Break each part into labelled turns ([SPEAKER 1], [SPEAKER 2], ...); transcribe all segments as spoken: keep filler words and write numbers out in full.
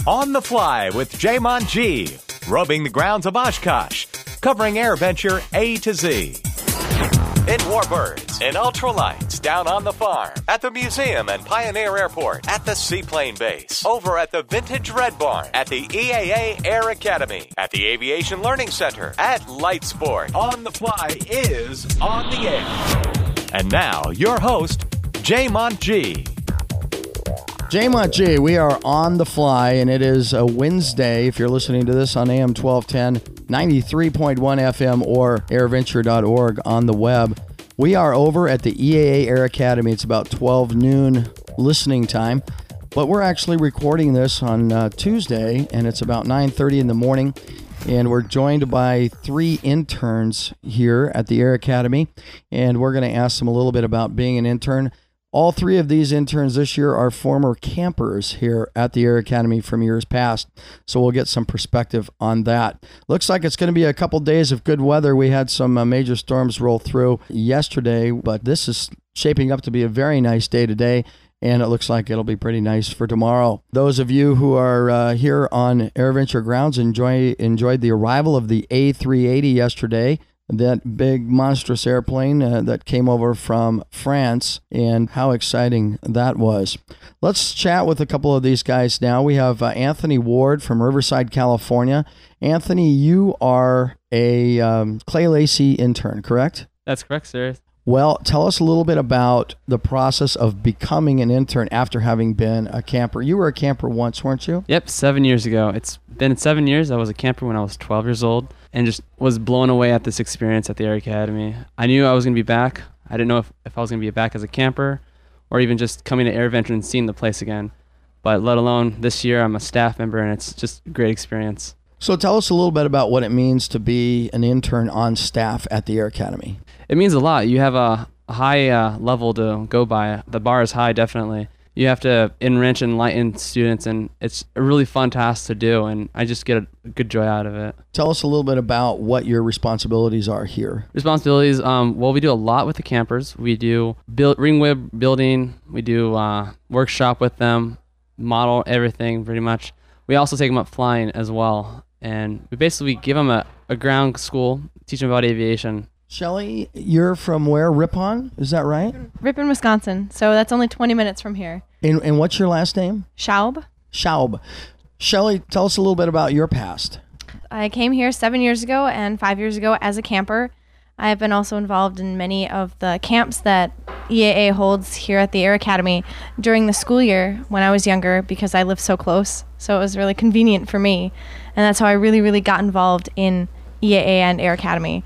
[SPEAKER 1] On the Fly with Jaymon G, roving the grounds of Oshkosh, covering AirVenture A to Z. In Warbirds, in Ultralights, down on the farm, at the museum and Pioneer Airport, at the Seaplane Base, over at the Vintage Red Barn, at the E A A Air Academy, at the Aviation Learning Center, at Lightsport. On the Fly is on the air. And now, your host, Jaymon G.
[SPEAKER 2] Jaymon G, we are on the fly, and it is a Wednesday. If you're listening to this on A M twelve ten, ninety-three point one F M, or airventure dot org on the web, we are over at the E A A Air Academy. It's about twelve noon listening time, but we're actually recording this on uh, Tuesday, and it's about nine thirty in the morning, and we're joined by three interns here at the Air Academy, and we're going to ask them a little bit about being an intern. All three of these interns this year are former campers here at the Air Academy from years past, so we'll get some perspective on that. Looks like it's going to be a couple days of good weather. We had some uh, major storms roll through yesterday, but this is shaping up to be a very nice day today, and it looks like it'll be pretty nice for tomorrow. Those of you who are uh, here on AirVenture grounds enjoy enjoyed the arrival of the A three eighty yesterday, that big monstrous airplane uh, that came over from France, and how exciting that was. Let's chat with a couple of these guys now. We have uh, Anthony Ward from Riverside, California. Anthony, you are a um, Clay Lacy intern, correct?
[SPEAKER 3] That's correct, sir.
[SPEAKER 2] Well, tell us a little bit about the process of becoming an intern after having been a camper. You were a camper once, weren't you?
[SPEAKER 3] Yep, seven years ago. It's been seven years. I was a camper when I was twelve years old and just was blown away at this experience at the Air Academy. I knew I was going to be back. I didn't know if, if I was going to be back as a camper or even just coming to AirVenture and seeing the place again. But let alone this year, I'm a staff member, and it's just a great experience.
[SPEAKER 2] So tell us a little bit about what it means to be an intern on staff at the Air Academy.
[SPEAKER 3] It means a lot. You have a high uh, level to go by. The bar is high, definitely. You have to enrich and enlighten students, and it's a really fun task to do, and I just get a good joy out of it.
[SPEAKER 2] Tell us a little bit about what your responsibilities are here.
[SPEAKER 3] Responsibilities, um, well, we do a lot with the campers. We do build, ring web building. We do uh, workshop with them, model everything pretty much. We also take them up flying as well, and we basically give them a, a ground school, teach them about aviation.
[SPEAKER 2] Shelly, you're from where? Ripon? Is that right?
[SPEAKER 4] Ripon, Wisconsin. So that's only twenty minutes from here.
[SPEAKER 2] And, and what's your last name?
[SPEAKER 4] Schaub.
[SPEAKER 2] Schaub. Shelly, tell us a little bit about your past.
[SPEAKER 4] I came here seven years ago and five years ago as a camper. I have been also involved in many of the camps that E A A holds here at the Air Academy during the school year when I was younger, because I live so close. So it was really convenient for me. And that's how I really, really got involved in E A A and Air Academy.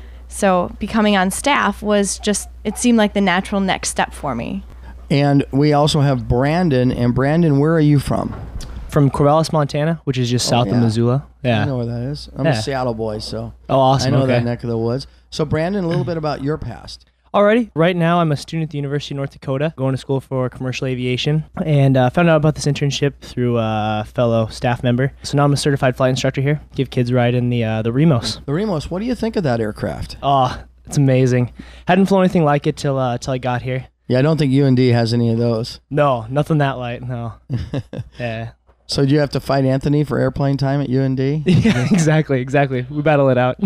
[SPEAKER 4] So becoming on staff was just, it seemed like the natural next step for me.
[SPEAKER 2] And we also have Brandon. And Brandon, where are you from?
[SPEAKER 5] From Corvallis, Montana, which is just
[SPEAKER 2] Oh,
[SPEAKER 5] south
[SPEAKER 2] yeah.
[SPEAKER 5] of Missoula. Yeah.
[SPEAKER 2] I know where that is. I'm
[SPEAKER 5] Yeah.
[SPEAKER 2] a Seattle boy, so
[SPEAKER 5] Oh, awesome.
[SPEAKER 2] I know
[SPEAKER 5] okay.
[SPEAKER 2] that neck of the woods. So Brandon, a little bit about your past.
[SPEAKER 5] Alrighty. Right now, I'm a student at the University of North Dakota, going to school for commercial aviation, and uh, found out about this internship through a fellow staff member. So now I'm a certified flight instructor here. Give kids a ride in the uh, the Remos.
[SPEAKER 2] The Remos, what do you think of that aircraft?
[SPEAKER 5] Oh, it's amazing. Hadn't flown anything like it till uh, till I got here.
[SPEAKER 2] Yeah, I don't think U N D has any of those.
[SPEAKER 5] No, nothing that light. No. Yeah.
[SPEAKER 2] So do you have to fight Anthony for airplane time at U N D?
[SPEAKER 5] Yeah, exactly, exactly. We battle it out.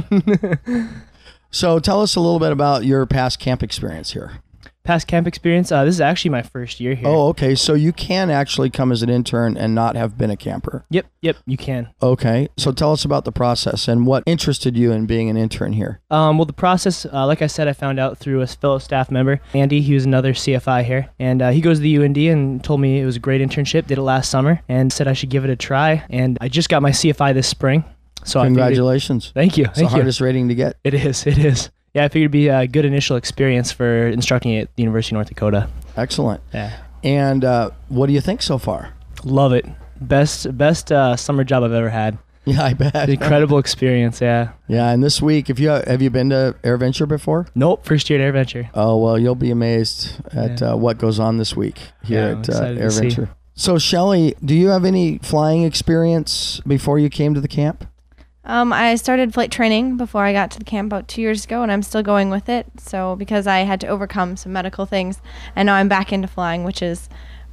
[SPEAKER 2] So tell us a little bit about your past camp experience here.
[SPEAKER 5] Past camp experience, uh, this is actually my first year here.
[SPEAKER 2] Oh, okay. So you can actually come as an intern and not have been a camper.
[SPEAKER 5] Yep, yep, you can.
[SPEAKER 2] Okay. So tell us about the process and what interested you in being an intern here.
[SPEAKER 5] Um, well, the process, uh, like I said, I found out through a fellow staff member, Andy. He was another C F I here, and uh, he goes to the U N D and told me it was a great internship. Did it last summer and said I should give it a try. And I just got my C F I this spring. So
[SPEAKER 2] Congratulations.
[SPEAKER 5] I figured, thank you.
[SPEAKER 2] It's
[SPEAKER 5] Thank
[SPEAKER 2] the
[SPEAKER 5] you.
[SPEAKER 2] hardest rating to get.
[SPEAKER 5] It is. It is. Yeah, I figured it'd be a good initial experience for instructing at the University of North Dakota.
[SPEAKER 2] Excellent.
[SPEAKER 5] Yeah.
[SPEAKER 2] And uh, what do you think so far?
[SPEAKER 5] Love it. Best best uh, summer job I've ever had.
[SPEAKER 2] Yeah, I bet.
[SPEAKER 5] Incredible experience. Yeah.
[SPEAKER 2] Yeah, and this week, if you have you been to AirVenture before?
[SPEAKER 5] Nope. First year at AirVenture.
[SPEAKER 2] Oh well, you'll be amazed at
[SPEAKER 5] Yeah.
[SPEAKER 2] uh, what goes on this week here
[SPEAKER 5] Yeah, I'm
[SPEAKER 2] at uh,
[SPEAKER 5] excited to see.
[SPEAKER 2] AirVenture. So, Shelly, do you have any flying experience before you came to the camp?
[SPEAKER 4] Um, I started flight training before I got to the camp about two years ago, and I'm still going with it. So because I had to overcome some medical things, and now I'm back into flying, which is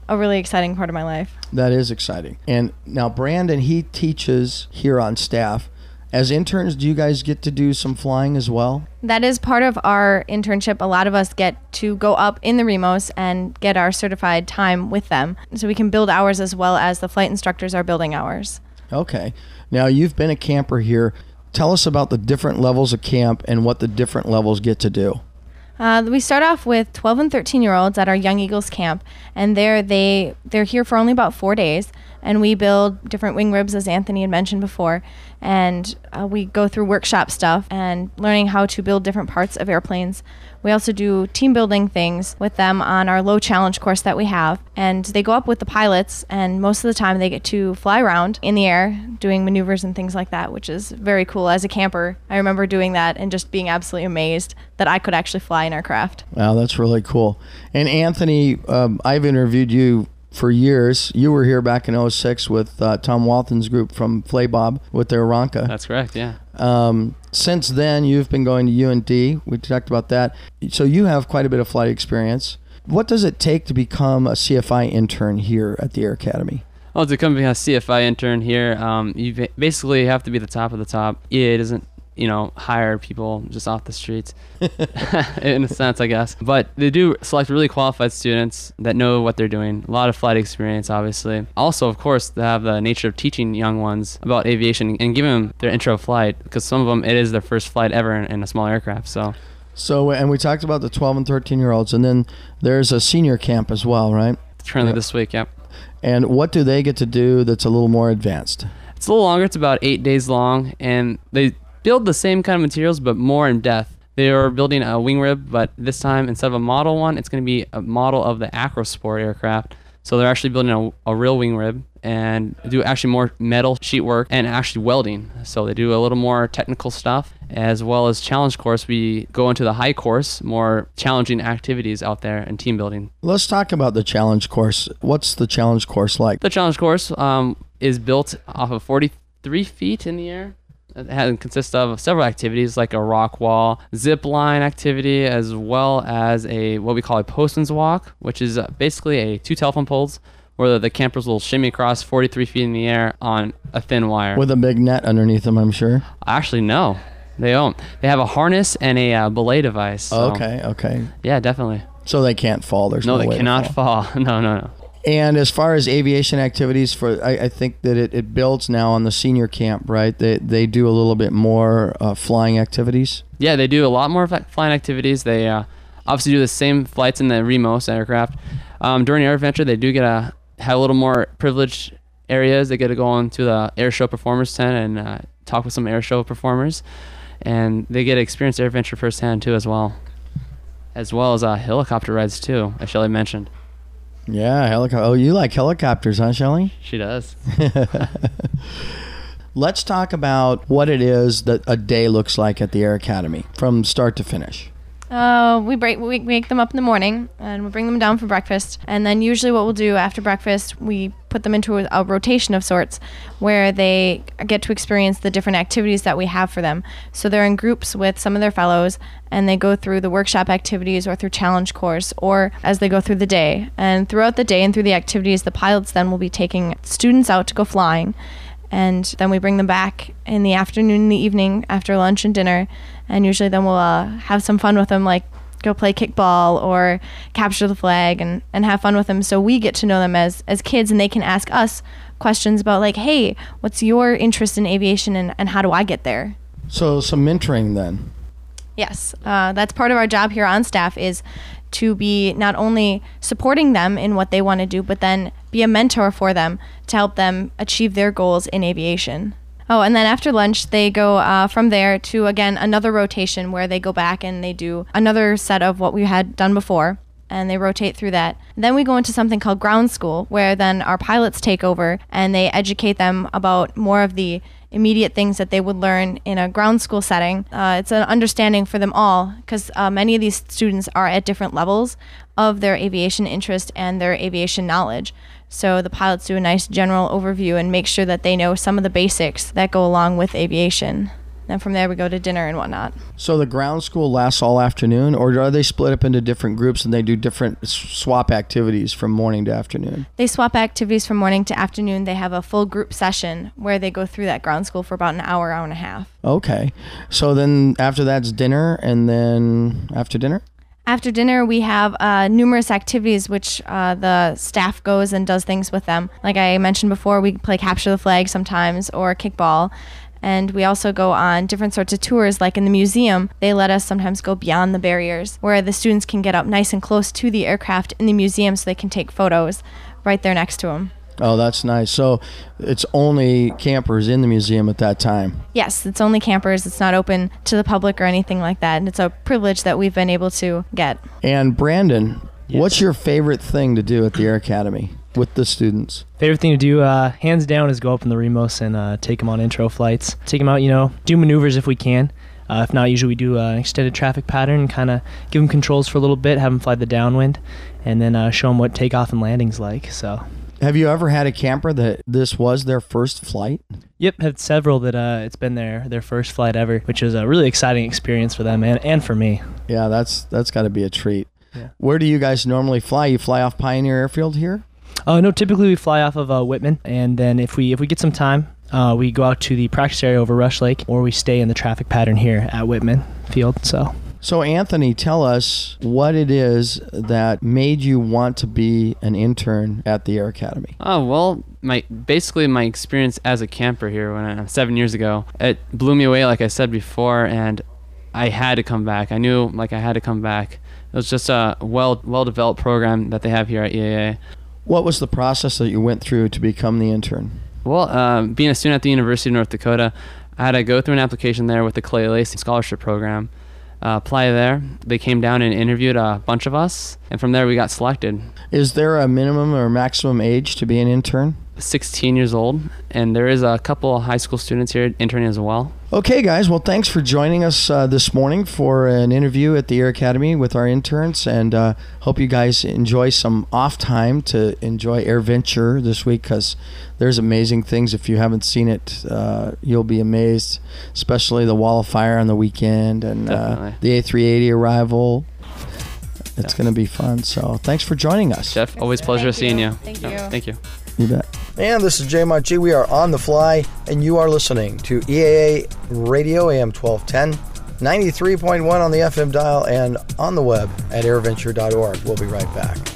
[SPEAKER 4] a really exciting part of my life.
[SPEAKER 2] That is exciting. And now Brandon, he teaches here on staff. As interns, do you guys get to do some flying as well?
[SPEAKER 4] That is part of our internship. A lot of us get to go up in the Remos and get our certified time with them. So we can build hours as well as the flight instructors are building hours.
[SPEAKER 2] Okay. Now, you've been a camper here. Tell us about the different levels of camp and what the different levels get to do.
[SPEAKER 4] Uh, we start off with twelve and thirteen year olds at our Young Eagles camp, and there they they're here for only about four days, and we build different wing ribs, as Anthony had mentioned before, and uh, we go through workshop stuff and learning how to build different parts of airplanes. We also do team building things with them on our low challenge course that we have, and they go up with the pilots, and most of the time they get to fly around in the air doing maneuvers and things like that, which is very cool. As a camper, I remember doing that and just being absolutely amazed that I could actually fly in our craft.
[SPEAKER 2] Wow, that's really cool. And Anthony, um, I've interviewed you for years. You were here back in oh six with uh, Tom Walton's group from Flaybob with their Ronca.
[SPEAKER 3] That's correct, yeah.
[SPEAKER 2] Um, since then, you've been going to U N D. We talked about that. So you have quite a bit of flight experience. What does it take to become a C F I intern here at the Air Academy?
[SPEAKER 3] Well, to become a C F I intern here, um, you ba- basically have to be the top of the top. E A doesn't, you know, hire people just off the streets, in a sense, I guess. But they do select really qualified students that know what they're doing. A lot of flight experience, obviously. Also, of course, they have the nature of teaching young ones about aviation and giving them their intro flight, because some of them, it is their first flight ever in, in a small aircraft. So,
[SPEAKER 2] So, and we talked about the twelve and thirteen year olds, and then there's a senior camp as well, right?
[SPEAKER 3] currently
[SPEAKER 2] Yep.
[SPEAKER 3] this week, yep.
[SPEAKER 2] And what do they get to do that's a little more advanced?
[SPEAKER 3] It's a little longer. It's about eight days long, and they build the same kind of materials, but more in depth. They are building a wing rib, but this time, instead of a model one, it's going to be a model of the Acrosport aircraft. So they're actually building a, a real wing rib and do actually more metal sheet work and actually welding. So they do a little more technical stuff, as well as challenge course. We go into the high course, more challenging activities out there and team building.
[SPEAKER 2] Let's talk about the challenge course. What's the challenge course like?
[SPEAKER 3] The challenge course um, is built off of forty-three feet in the air. It has, consists of several activities like a rock wall, zip line activity, as well as a what we call a postman's walk, which is uh, basically a two telephone poles where the campers will shimmy across forty-three feet in the air on a thin wire.
[SPEAKER 2] With a big net underneath them, I'm sure.
[SPEAKER 3] Actually, no. They don't. They have a harness and a uh, belay device. So,
[SPEAKER 2] Okay, okay.
[SPEAKER 3] yeah, definitely.
[SPEAKER 2] So they can't fall. There's no,
[SPEAKER 3] No, they
[SPEAKER 2] way to
[SPEAKER 3] cannot
[SPEAKER 2] fall.
[SPEAKER 3] fall. No, no, no.
[SPEAKER 2] And as far as aviation activities, for I, I think that it, it builds now on the senior camp, right? They they do a little bit more uh, flying activities.
[SPEAKER 3] Yeah, they do a lot more fa- flying activities. They uh, obviously do the same flights in the Remos aircraft. Um, during Air Adventure, they do get a have a little more privileged areas. They get to go into the air show performers tent and uh, talk with some air show performers, and they get to experience Air Adventure firsthand too, as well, as well as uh, helicopter rides too, as Shelley mentioned.
[SPEAKER 2] Yeah, helicopter. Oh, you like helicopters, huh, Shelley?
[SPEAKER 3] She does.
[SPEAKER 2] Let's talk about what it is that a day looks like at the Air Academy from start to finish.
[SPEAKER 4] Uh, we break we wake them up in the morning and we bring them down for breakfast, and then usually what we'll do after breakfast, we put them into a, a rotation of sorts where they get to experience the different activities that we have for them. So they're in groups with some of their fellows, and they go through the workshop activities or through challenge course, or as they go through the day. And throughout the day and through the activities, the pilots then will be taking students out to go flying. And then we bring them back in the afternoon and the evening after lunch and dinner. And usually then we'll uh, have some fun with them, like go play kickball or capture the flag and, and have fun with them. So we get to know them as, as kids, and they can ask us questions about like, hey, what's your interest in aviation and, and how do I get there?
[SPEAKER 2] So some mentoring then.
[SPEAKER 4] Yes, uh, that's part of our job here on staff, is to be not only supporting them in what they want to do, but then be a mentor for them to help them achieve their goals in aviation. Oh, and then after lunch, they go uh, from there to, again, another rotation where they go back and they do another set of what we had done before, and they rotate through that. Then we go into something called ground school, where then our pilots take over and they educate them about more of the immediate things that they would learn in a ground school setting. Uh, it's an understanding for them all, because uh, many of these students are at different levels of their aviation interest and their aviation knowledge. So the pilots do a nice general overview and make sure that they know some of the basics that go along with aviation. And from there, we go to dinner and whatnot.
[SPEAKER 2] So the ground school lasts all afternoon, or are they split up into different groups and they do different s- swap activities from morning to afternoon?
[SPEAKER 4] They swap activities from morning to afternoon. They have a full group session where they go through that ground school for about an hour, hour and a half.
[SPEAKER 2] Okay. So then after that's dinner, and then after dinner?
[SPEAKER 4] After dinner, we have uh, numerous activities which uh, the staff goes and does things with them. Like I mentioned before, we play capture the flag sometimes or kickball. And we also go on different sorts of tours, like in the museum. They let us sometimes go beyond the barriers, where the students can get up nice and close to the aircraft in the museum so they can take photos right there next to them.
[SPEAKER 2] Oh, that's nice. So it's only campers in the museum at that time?
[SPEAKER 4] Yes, it's only campers. It's not open to the public or anything like that. And it's a privilege that we've been able to get.
[SPEAKER 2] And Brandon,
[SPEAKER 5] Yes.
[SPEAKER 2] what's your favorite thing to do at the Air Academy with the students?
[SPEAKER 5] Favorite thing to do, uh, hands down, is go up in the Remos and uh, take them on intro flights. Take them out, you know, do maneuvers if we can. Uh, if not, usually we do uh, an extended traffic pattern and kind of give them controls for a little bit, have them fly the downwind, and then uh, show them what takeoff and landing's like. So.
[SPEAKER 2] Have you ever had a camper that this was their first flight?
[SPEAKER 5] Yep, had several that uh, it's been their their first flight ever, which is a really exciting experience for them and, and for me.
[SPEAKER 2] Yeah, that's that's got to be a treat.
[SPEAKER 5] Yeah.
[SPEAKER 2] Where do you guys normally fly? You fly off Pioneer Airfield here?
[SPEAKER 5] Uh, no, typically we fly off of uh, Whitman, and then if we if we get some time, uh, we go out to the practice area over Rush Lake, or we stay in the traffic pattern here at Whitman Field. So.
[SPEAKER 2] So Anthony, tell us what it is that made you want to be an intern at the Air Academy.
[SPEAKER 3] Oh, well, my basically my experience as a camper here when I, seven years ago, it blew me away, like I said before, and I had to come back. I knew like I had to come back. It was just a well well developed program that they have here at E A A.
[SPEAKER 2] What was the process that you went through to become the intern?
[SPEAKER 3] Well, um, being a student at the University of North Dakota, I had to go through an application there with the Clay Lacey Scholarship Program. Uh, apply there. They came down and interviewed a bunch of us, and from there we got selected.
[SPEAKER 2] Is there a minimum or maximum age to be an intern?
[SPEAKER 3] sixteen years old, and there is a couple of high school students here interning as well.
[SPEAKER 2] Okay, guys. Well, thanks for joining us uh, this morning for an interview at the Air Academy with our interns, and uh, hope you guys enjoy some off time to enjoy AirVenture this week, because there's amazing things. If you haven't seen it, uh, you'll be amazed, especially the Wall of Fire on the weekend and uh, the A three eighty arrival. It's going to be fun. So thanks for joining us.
[SPEAKER 3] Jeff, always pleasure
[SPEAKER 4] Thank
[SPEAKER 3] seeing
[SPEAKER 4] you.
[SPEAKER 3] you.
[SPEAKER 4] Thank
[SPEAKER 3] Yeah,
[SPEAKER 4] you.
[SPEAKER 3] Thank you.
[SPEAKER 2] You bet. And this is J M O G. We are on the fly, and you are listening to E A A Radio, A M twelve ten, ninety-three point one on the F M dial, and on the web at air venture dot org. We'll be right back.